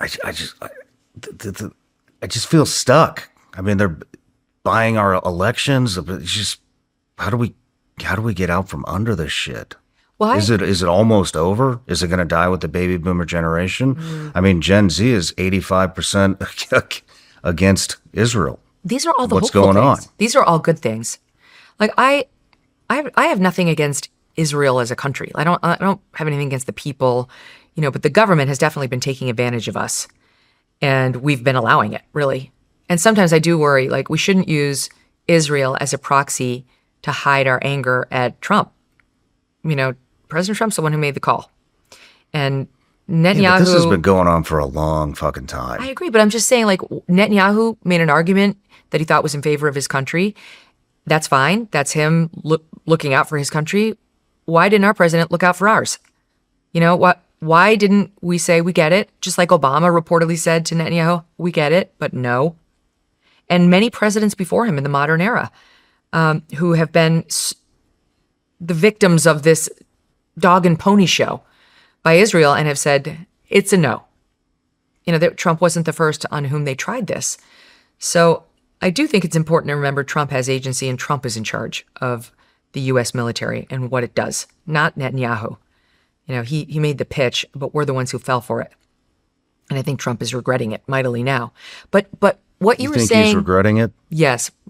I just feel stuck. I mean, they're buying our elections. It's just how do we get out from under this shit? Well, is it almost over? Is it going to die with the baby boomer generation? I mean, Gen Z is 85% against Israel. These are all the What's hopeful going things. on? These are all good things. Like I have nothing against Israel as a country. I don't have anything against the people, but the government has definitely been taking advantage of us, and we've been allowing it, really. And sometimes I do worry, like, we shouldn't use Israel as a proxy to hide our anger at Trump. President Trump's the one who made the call. And Netanyahu... Yeah, but this has been going on for a long fucking time. I agree, but I'm just saying, like, Netanyahu made an argument that he thought was in favor of his country. That's fine. That's him looking out for his country. Why didn't our president look out for ours? Why didn't we say, we get it? Just like Obama reportedly said to Netanyahu, we get it, but no. And many presidents before him in the modern era who have been the victims of this dog and pony show by Israel and have said, it's a no. That Trump wasn't the first on whom they tried this. So I do think it's important to remember Trump has agency and Trump is in charge of the U.S. military and what it does, not Netanyahu. He made the pitch, but we're the ones who fell for it. And I think Trump is regretting it mightily now. But what you were think saying... he's regretting it? Yes.